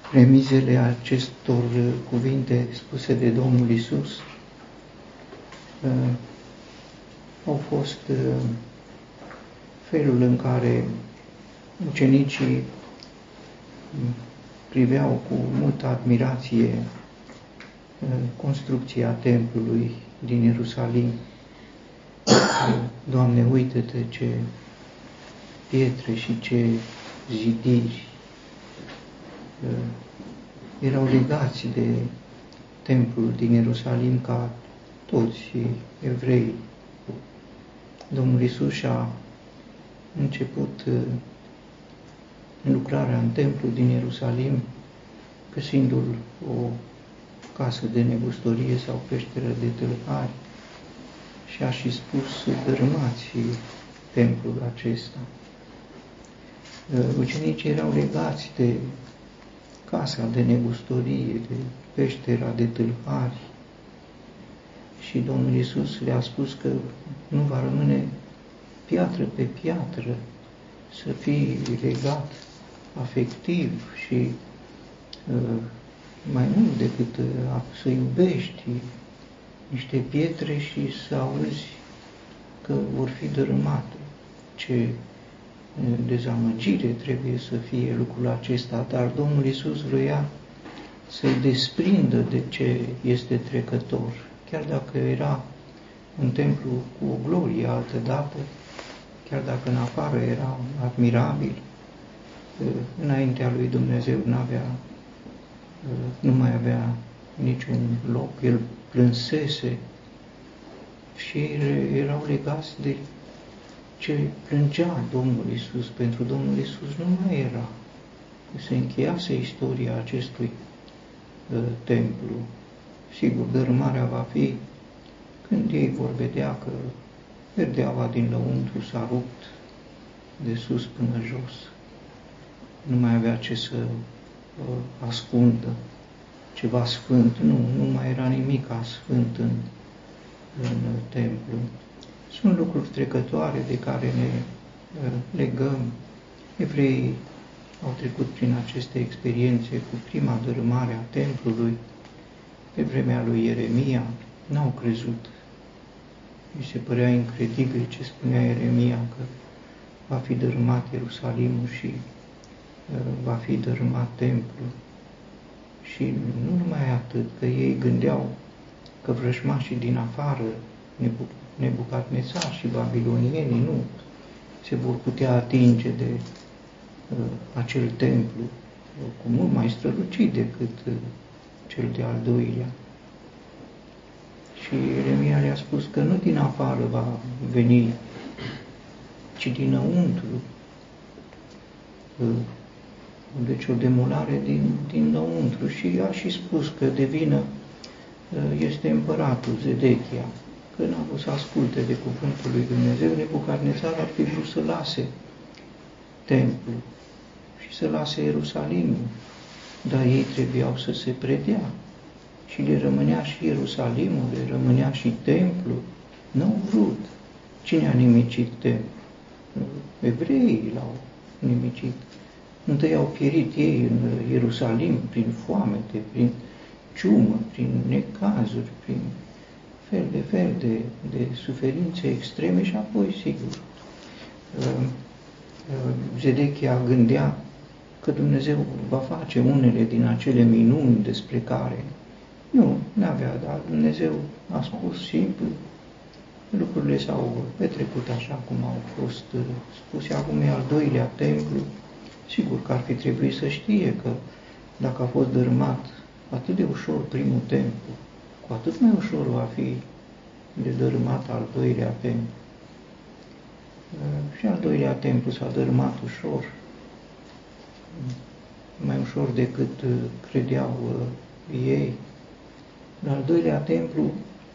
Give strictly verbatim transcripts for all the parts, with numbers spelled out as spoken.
Premizele acestor cuvinte spuse de Domnul Iisus uh, au fost uh, felul în care ucenicii priveau cu multă admirație uh, construcția templului din Ierusalim. Doamne, uită-te ce pietre și ce zidiri erau legați de templul din Ierusalim ca toți evrei. Domnul Iisus și-a început lucrarea în templul din Ierusalim găsindu-l o casă de negustorie sau peșteră de tâlhari și a și spus: dărâmați templul acesta. Ucenicii erau legați de casa de negustorie, de peștera de tâlhari și Domnul Iisus le-a spus că nu va rămâne piatră pe piatră, să fii legat afectiv și mai mult decât să iubești niște pietre și să auzi că vor fi dărâmate. Ce dezamăgire trebuie să fie lucrul acesta, dar Domnul Iisus vrea să-i desprindă de ce este trecător. Chiar dacă era un templu cu o glorie altădată, chiar dacă în afară era admirabil, înaintea lui Dumnezeu n-avea, nu mai avea niciun loc, el plânsese și erau legați de ce plângea Domnul Iisus. Pentru Domnul Iisus nu mai era. Se încheiase istoria acestui uh, templu. Sigur, dărâmarea va fi când ei vor vedea că perdeaua din lăuntru s-a rupt de sus până jos. Nu mai avea ce să uh, ascundă ceva sfânt. Nu, nu mai era nimic sfânt în, în templu. Sunt lucruri trecătoare de care ne uh, legăm. Evreii au trecut prin aceste experiențe cu prima dărâmare a templului pe vremea lui Ieremia. N-au crezut. Mi se părea incredibil ce spunea Ieremia, că va fi dărâmat Ierusalimul și uh, va fi dărâmat templul. Și nu numai atât, că ei gândeau că vrăjmașii din afară, Nebucadnețar și babilonienii, nu se vor putea atinge de uh, acel templu uh, cu mult mai strălucit decât uh, cel de-al doilea. Și Ieremia le-a spus că nu din afară va veni, ci dinăuntru. Uh, deci o demolare din, dinăuntru. Și a și spus că de vină uh, este împăratul Zedechia. Că n-a vrut să asculte de cuvântul lui Dumnezeu, Nebucadnețar ar fi vrut să lase templul și să lase Ierusalimul, dar ei trebuiau să se predea și le rămânea și Ierusalimul, le rămânea și templul. N-au vrut. Cine a nimicit templul? Evreii l-au nimicit. Întâi au pierit ei în Ierusalim prin foamete, prin ciumă, prin necazuri, prin fel de fel de, de suferințe extreme și apoi, sigur, Zedechia gândea că Dumnezeu va face unele din acele minuni despre care nu, n-avea, dar Dumnezeu a spus simplu, lucrurile s-au petrecut așa cum au fost spuse. Acum e al doilea templu, sigur că ar fi trebuit să știe că dacă a fost dărâmat atât de ușor primul templu, cu atât mai ușor va fi de dărâmat al doilea templu. Și al doilea templu s-a dărâmat ușor, mai ușor decât credeau ei. În al doilea templu,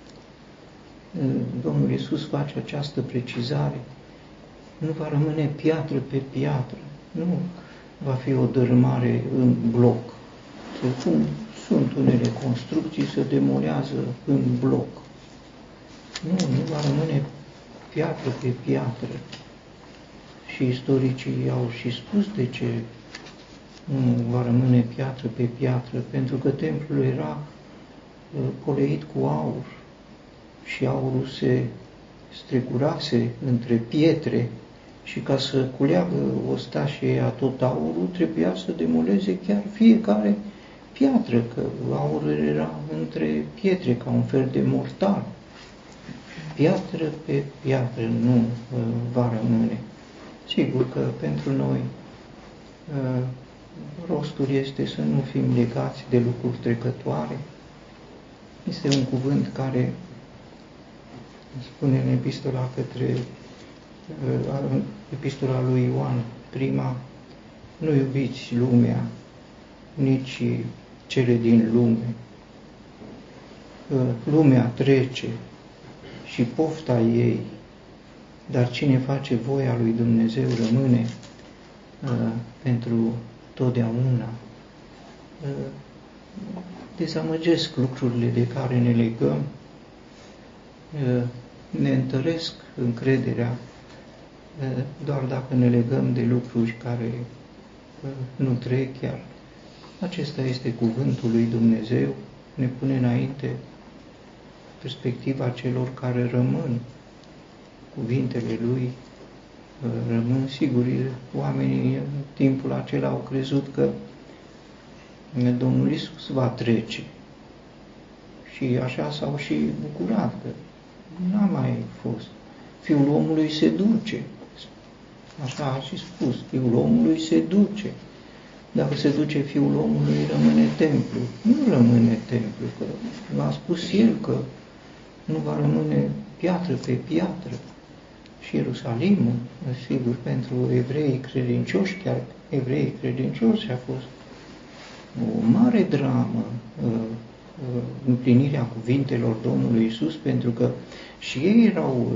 Domnul Iisus face această precizare: nu va rămâne piatră pe piatră, nu va fi o dărâmare în bloc. Cum sunt unele construcții, se demolează în bloc. Nu, nu va rămâne piatră pe piatră. Și istoricii au și spus de ce nu va rămâne piatră pe piatră, pentru că templul era poleit cu aur și aurul se strecurase între pietre și ca să culeagă ostașii ăia tot aurul, trebuia să demoleze chiar fiecare piatră, că aurul era între pietre, ca un fel de mortar. Piatră pe piatră nu uh, va rămâne. Sigur că pentru noi uh, rostul este să nu fim legați de lucruri trecătoare. Este un cuvânt care spune în epistola către uh, epistola lui Ioan, prima, nu iubiți lumea, nici cele din lume. Uh, lumea trece și pofta ei, dar cine face voia lui Dumnezeu rămâne uh, pentru totdeauna. Uh, dezamăgesc lucrurile de care ne legăm, uh, ne întăresc încrederea uh, doar dacă ne legăm de lucruri care uh, nu trec chiar. Acesta este cuvântul lui Dumnezeu, ne pune înainte perspectiva celor care rămân. Cuvintele lui rămân. Sigur, oamenii în timpul acela au crezut că Domnul Iisus va trece și așa s-au și bucurat că n-a mai fost. Fiul omului se duce. Așa a și spus, Fiul omului se duce. Dacă se duce Fiul omului, rămâne templu. Nu rămâne templu, că a spus El că nu va rămâne piatră pe piatră. Și Ierusalimul, sigur, pentru evreii credincioși, chiar evreii credincioși, a fost o mare dramă împlinirea cuvintelor Domnului Iisus, pentru că și ei erau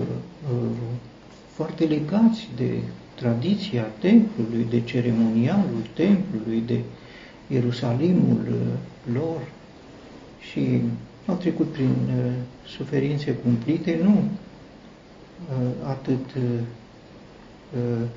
foarte legați de tradiția templului, de ceremonialul templului, de Ierusalimul lor și au trecut prin uh, suferințe cumplite, nu uh, atât uh, uh,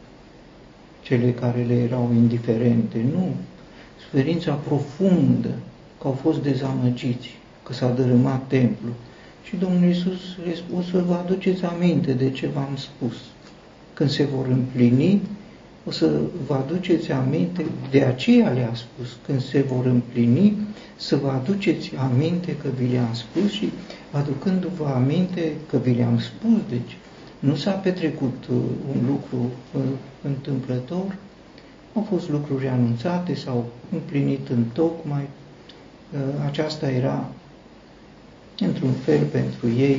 cele care le erau indiferente, nu. Suferința profundă, că au fost dezamăgiți, că s-a dărâmat templul. Și Domnul Iisus le-a spus să vă aduceți aminte de ce v-am spus. Când se vor împlini, o să vă aduceți aminte, de aceea le-a spus, când se vor împlini, să vă aduceți aminte că vi le-am spus și aducându-vă aminte că vi le-am spus, deci nu s-a petrecut un lucru întâmplător, au fost lucruri anunțate, s-au împlinit întocmai. Aceasta era, într-un fel, pentru ei,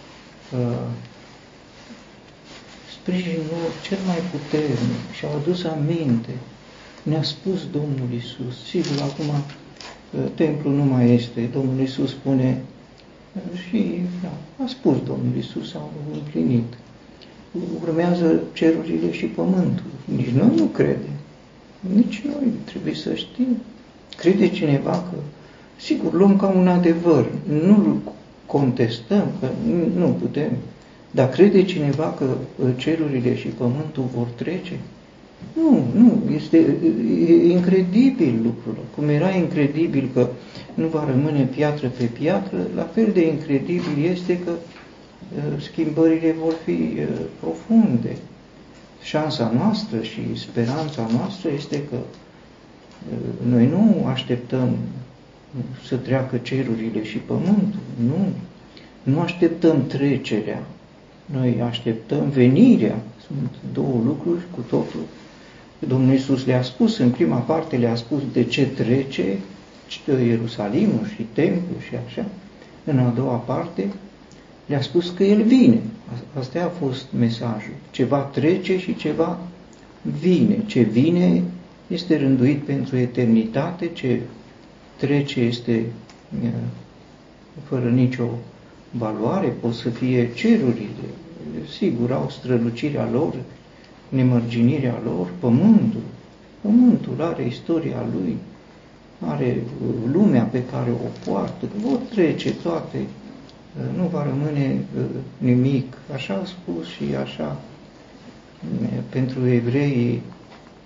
sprijinul cel mai puternic și au adus aminte. Ne-a spus Domnul Iisus. Sigur, acum templul nu mai este. Domnul Iisus spune și da, a spus Domnul Iisus, au împlinit. Urmează cerurile și pământul. Nici noi nu credem. Nici noi trebuie să știm. Crede cineva că, sigur, luăm ca un adevăr. Nu-l contestăm, că nu putem. Dar crede cineva că cerurile și pământul vor trece? Nu, nu, este incredibil lucrul. Cum era incredibil că nu va rămâne piatră pe piatră, la fel de incredibil este că schimbările vor fi profunde. Șansa noastră și speranța noastră este că noi nu așteptăm să treacă cerurile și pământul, nu. Nu așteptăm trecerea, noi așteptăm venirea. Sunt două lucruri cu totul. Domnul Iisus le-a spus, în prima parte le-a spus de ce trece Ierusalimul și templul și așa. În a doua parte le-a spus că El vine. Asta a fost mesajul. Ceva trece și ceva vine. Ce vine este rânduit pentru eternitate, ce trece este fără nicio valoare, pot să fie cerurile. Sigur, au strălucirea lor, nemărginirea lor, pământul. Pământul are istoria lui, are lumea pe care o poartă, vor trece toate, nu va rămâne nimic. Așa a spus și așa pentru evreii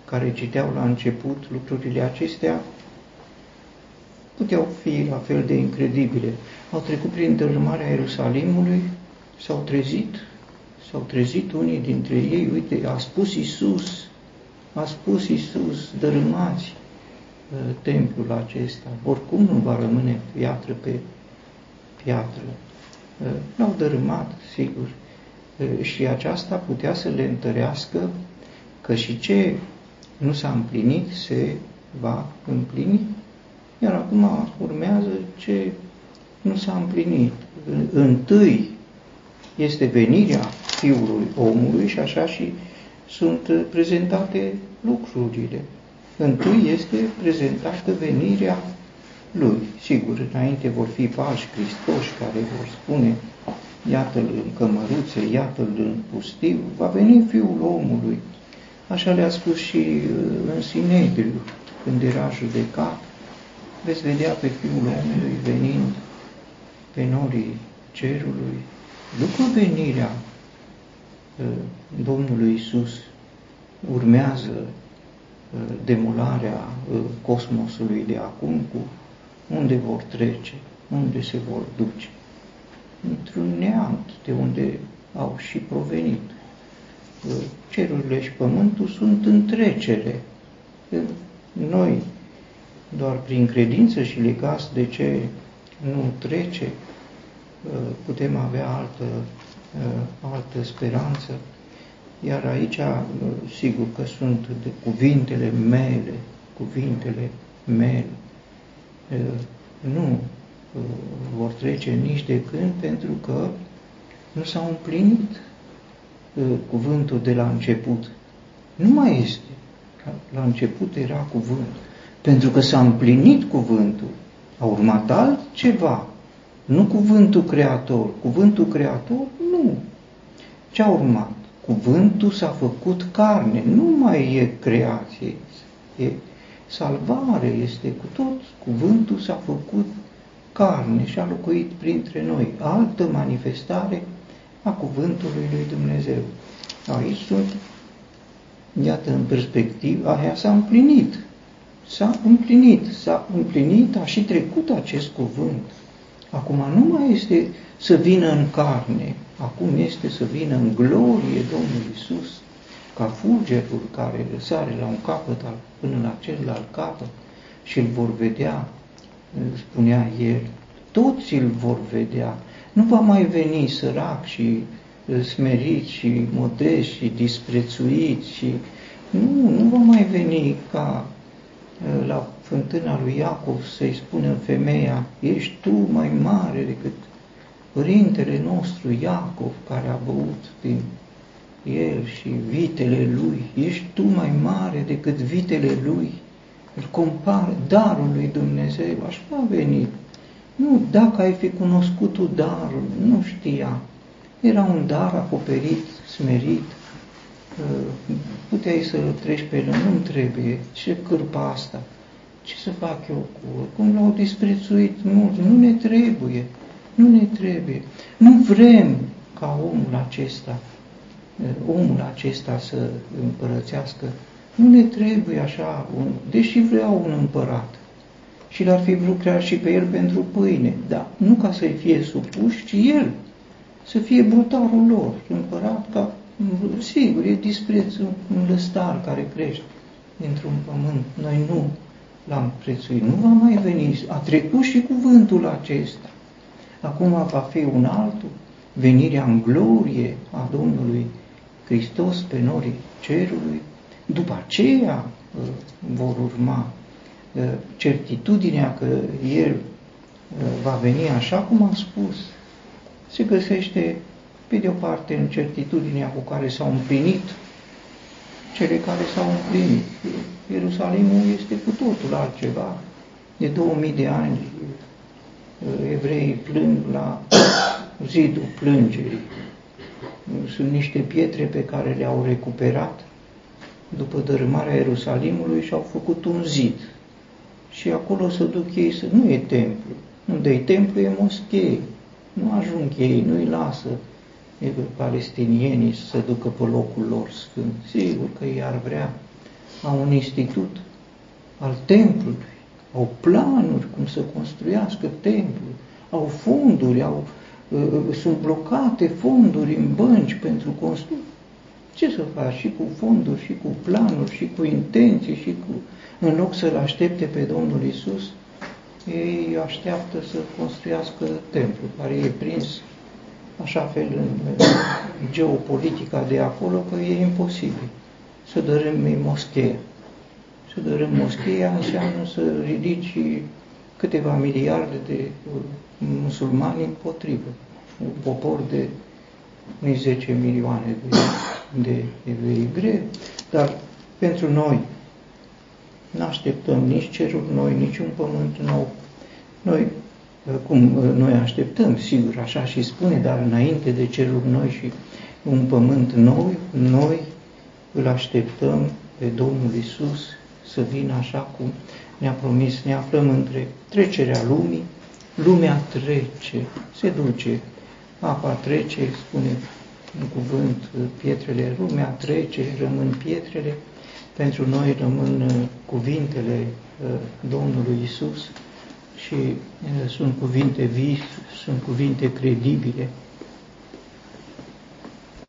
care citeau la început lucrurile acestea puteau fi la fel de incredibile. Au trecut prin dărâmarea Ierusalimului, s-au trezit, s-au trezit unii dintre ei, uite, a spus Iisus, a spus Iisus, dărâmați uh, templul acesta, oricum nu va rămâne piatră pe piatră. Uh, l-au dărâmat, sigur, uh, și aceasta putea să le întărească că și ce nu s-a împlinit se va împlini. Iar acum urmează ce nu s-a împlinit. Întâi este venirea Fiului Omului și așa și sunt prezentate lucrurile. Întâi este prezentată venirea Lui. Sigur, înainte vor fi falși Hristoși care vor spune iată-L în cămăruțe, iată-L în pustiu, va veni Fiul Omului. Așa le-a spus și în Sinedriu, când era judecat. Veți vedea pe Fiul Omului venind pe norii cerului. După venirea Domnului Iisus urmează demolarea cosmosului de acum, cu unde vor trece, unde se vor duce. Într-un neant de unde au și provenit. Cerurile și pământul sunt în trecere. Noi, doar prin credință și legați de ce nu trece, putem avea altă, altă speranță. Iar aici, sigur că sunt de cuvintele mele, cuvintele mele, nu vor trece nici de când, pentru că nu s-au împlinit cuvântul de la început. Nu mai este. La început era cuvânt. Pentru că s-a împlinit cuvântul, a urmat altceva. Nu cuvântul creator. Cuvântul creator, nu. Ce a urmat? Cuvântul s-a făcut carne. Nu mai e creație. E salvare. Este cu tot. Cuvântul s-a făcut carne și a locuit printre noi. Altă manifestare a cuvântului lui Dumnezeu. Aici sunt, iată, în perspectivă, aia s-a împlinit. S-a împlinit, s-a împlinit, a și trecut acest cuvânt. Acum nu mai este să vină în carne, acum este să vină în glorie Domnul Iisus, ca fulgerul care sare la un capăt până la celălalt capăt și îl vor vedea, spunea el, toți îl vor vedea. Nu va mai veni sărac și smerit și modest și disprețuit și nu, nu va mai veni ca la fântâna lui Iacov să-i spună femeia, ești tu mai mare decât părintele nostru Iacov, care a băut din el și vitele lui, ești tu mai mare decât vitele lui, îl compară darul lui Dumnezeu, așa va veni. Nu, dacă ai fi cunoscut tu darul, nu știa. Era un dar acoperit, smerit, puteai să treci pe el, nu-mi trebuie, ce cârpa asta, ce să fac eu cu, cum l-au disprețuit mulți, nu ne trebuie, nu ne trebuie, nu vrem ca omul acesta, omul acesta să împărățească, nu ne trebuie așa, un, deși vreau un împărat și l-ar fi vrut creat și pe el pentru pâine, dar nu ca să-i fie supuși, ci el să fie brutarul lor, împărat ca, sigur, e dispreț, un lăstar care crește dintr-un pământ. Noi nu l-am prețuit, nu va mai veni, a trecut și cuvântul acesta. Acum va fi un altul, venirea în glorie a Domnului Hristos pe norii cerului. După aceea vor urma certitudinea că El va veni așa cum a spus. Se găsește pe de o parte în certitudinea cu care s-au împlinit cele care s-au împlinit. Ierusalimul este cu totul altceva. De două mii de ani evreii plâng la zidul plângerii. Sunt niște pietre pe care le-au recuperat după dărâmarea Ierusalimului și au făcut un zid. Și acolo se duc ei să... Nu e templu. Unde e templu e moschee. Nu ajung ei, nu-i lasă palestinienii să se ducă pe locul lor sfânt. Sigur că ei ar vrea au un institut al templului, au planuri cum să construiască templul, au fonduri, au, uh, sunt blocate fonduri în bănci pentru construcție. Ce să faci? Și cu fonduri, și cu planuri, și cu intenții, și cu... În loc să-L aștepte pe Domnul Iisus, ei așteaptă să construiască templul, care e prins așa fel în geopolitica de acolo, că e imposibil să dărâmi moscheea. Să dărâmi moscheea înseamnă să ridici câteva miliarde de musulmani împotrivă. Un popor de zece milioane de, de evrei greu, dar pentru noi nu așteptăm nici ceruri noi, nici un pământ nou. Noi, cum noi așteptăm, sigur, așa și spune, dar înainte de ceruri noi și un pământ nou, noi îl așteptăm pe Domnul Iisus să vină așa cum ne-a promis. Ne aflăm între trecerea lumii, lumea trece, se duce, apa trece, spune în cuvânt pietrele, lumea trece, rămân pietrele, pentru noi rămân cuvintele Domnului Iisus și sunt cuvinte vii, sunt cuvinte credibile,